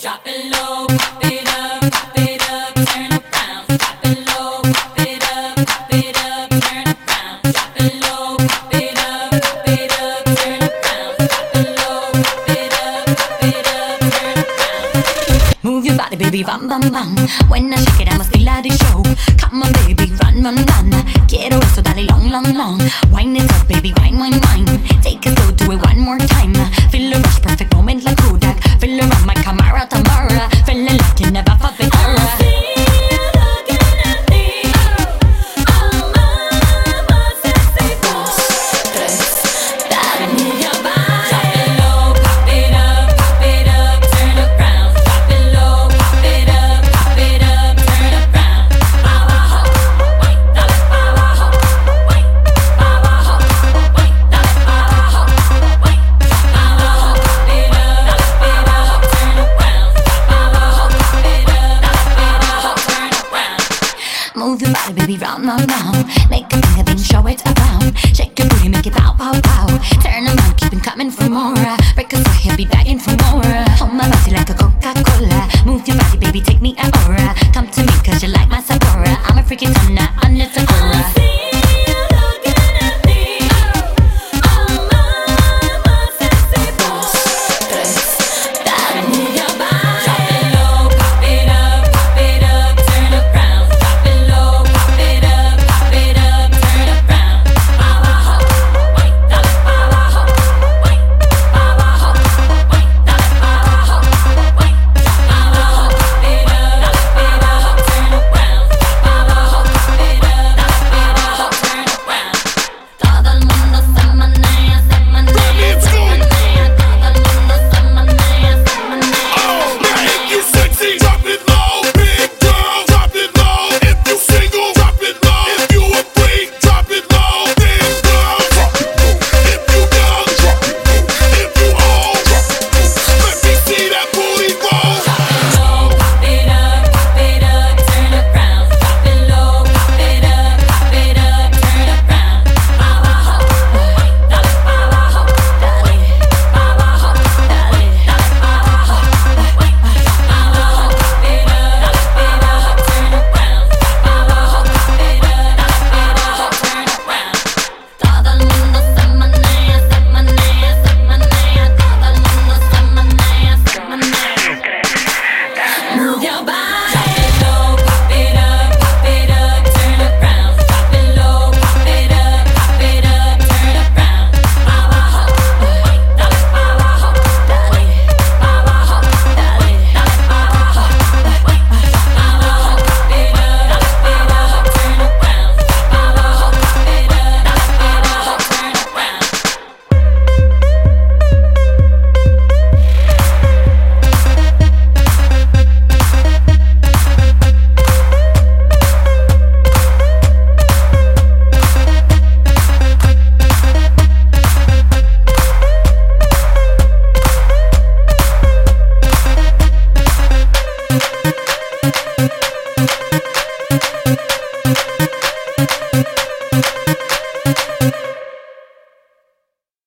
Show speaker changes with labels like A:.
A: Drop it low, pop it up, turn around. Drop it low, pop it up, turn around. Drop it low, pop it up, turn around. Drop it low, pop it up, turn around. Move your body, baby, bam, bam, bam. When I shake it, I must feel like the show. Come on, baby, run, run, run. Quiero eso, dale long, long, long. Wine it up, baby, wine, wine, wine. Take it slow, do it one more time. Feel the rush, perfect moment like Kodak. Feel around my Camara, Tamara. Feeling like you never felt before. Move your body, baby, round, round, round. Make a thing, a thing, show it around. Shake your booty, make it pow, pow, pow. Turn around, keep it coming for more. Break a sweat, he'll be begging for more. Hold my body like a Coca-Cola. Move your body, baby, take me an aura. Come to me, cause you like my Sephora. I'm a freaking tongue, under